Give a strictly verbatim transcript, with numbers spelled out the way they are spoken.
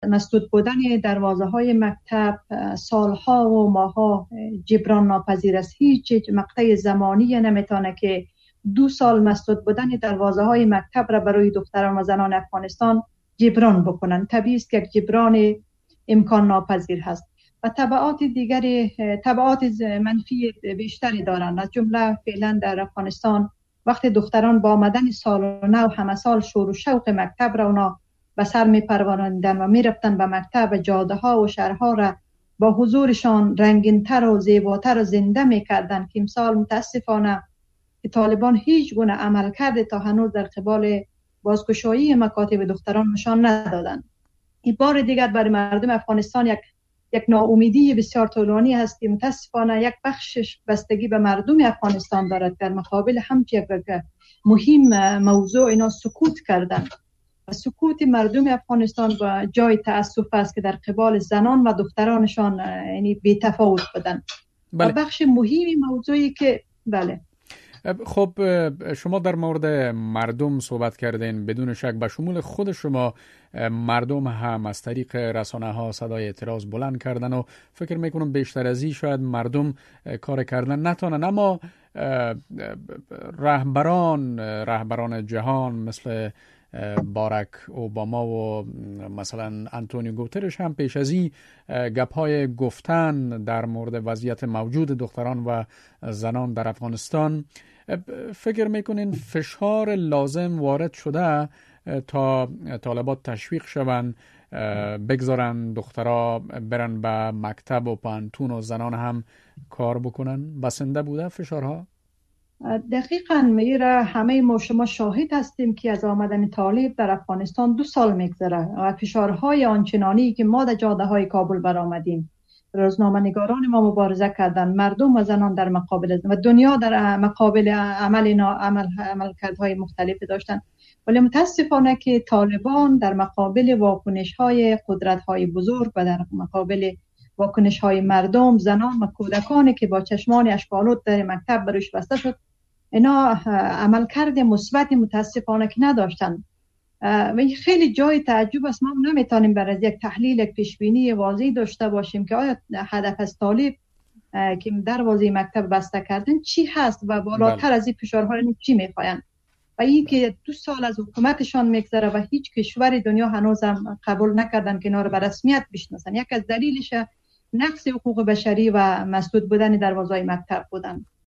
مسدود بودن دروازه های مکتب سالها و ماها جبران ناپذیر است. هیچ مقطع زمانی نمیتونه که دو سال مسدود بودن دروازه های مکتب را برای دختران و زنان افغانستان جبران بکنن. طبیعی است که یک جبران امکان ناپذیر هست و تبعات دیگری تبعات منفی بیشتری دارند. از جمله فعلا در افغانستان وقتی دختران با آمدن سال نو همه سال شور و شوق مکتب را اونا به سر می پروراندن و می رفتن به مکتب و جاده ها و شهرها را با حضورشان رنگین‌تر و زیباتر و زنده می کردن که امسال متاسفانه که طالبان هیچ گونه عمل کرده تا هنوز در قبال بازگشایی مکاتب دختران نشان ندادن. این بار دیگر برای مردم افغانستان یک یک ناامیدی بسیار طولانی هست که متاسفانه یک بخشش بستگی به مردم افغانستان دارد. در مقابل همچه یک مهم موضوع اینا سکوت کردن و سکوت مردم افغانستان با جای تأسف است که در قبال زنان و دخترانشان یعنی بی تفاوت بدن. بله. و بخش مهمی موضوعی که بله خب شما در مورد مردم صحبت کردین، بدون شک به شمول خود شما مردم هم از طریق رسانه ها صدای اعتراض بلند کردن و فکر میکنم بیشتر از این شاید مردم کار کردن نتونن، اما رهبران رهبران جهان مثل باراک اوباما و مثلا آنتونیو گوترش هم پیش از این گپ‌های گفتن در مورد وضعیت موجود دختران و زنان در افغانستان. فکر میکنین فشار لازم وارد شده تا طالبات تشویق شوند بگذارن دخترها برن به مکتب و پانتون و زنان هم کار بکنن؟ بسنده بوده فشارها؟ دقیقاً میره. همه ما شما شاهد هستیم که از آمدن طالب در افغانستان دو سال میگذره و فشارهای آنچنانی که ما در جاده های کابل برآمدیم، روزنامه نگاران ما مبارزه کردن، مردم و زنان در مقابل و دنیا در مقابل عمل اینا عمل عملکردهای مختلفی داشتن، ولی متاسفانه که طالبان در مقابل واکنش‌های قدرت‌های بزرگ و در مقابل واکنش‌های مردم، زنان و کودکانی که با چشمان اشک‌آلود در مکتب بروش بسته شد، اینا عملکرد مثبت متاسفانه که نداشتن و خیلی جای تعجب است. ما نمیتونیم بر از یک تحلیل یک پیشبینی واضح داشته باشیم که آیا هدف از طالب که دروازه مکتب بسته کردن چی هست و بالاتر بله. از این فشارها چی میخواین و این که دو سال از حکومتشان میگذره و هیچ کشور دنیا هنوز هم قبول نکردن که اینا رو به رسمیت بشناسن. یک از دلیلش نقض حقوق بشری و مسدود بودن دروازه مکتب بودن.